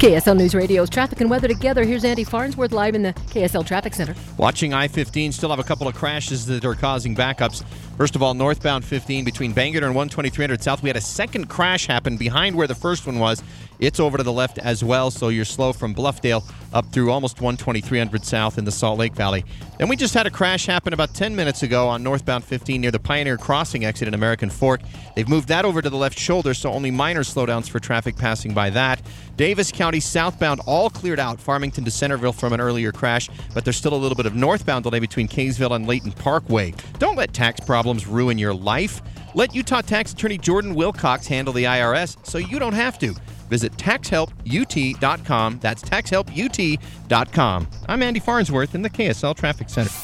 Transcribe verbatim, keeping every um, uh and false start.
K S L News Radio's traffic and weather together. Here's Andy Farnsworth live in the K S L Traffic Center. Watching I fifteen, still have a couple of crashes that are causing backups. First of all, northbound fifteen between Bangor and one twenty-three hundred South. We had a second crash happen behind where the first one was. It's over to the left as well, so you're slow from Bluffdale up through almost one twenty-three hundred South in the Salt Lake Valley. Then we just had a crash happen about ten minutes ago on northbound fifteen near the Pioneer Crossing exit in American Fork. They've moved that over to the left shoulder, so only minor slowdowns for traffic passing by that. Davis County southbound all cleared out Farmington to Centerville from an earlier crash, but there's still a little bit of northbound delay between Kaysville and Layton Parkway. Don't let tax problems ruin your life. Let Utah Tax Attorney Jordan Wilcox handle the I R S so you don't have to. Visit tax help U T dot com. That's tax help U T dot com. I'm Andy Farnsworth in the K S L Traffic Center.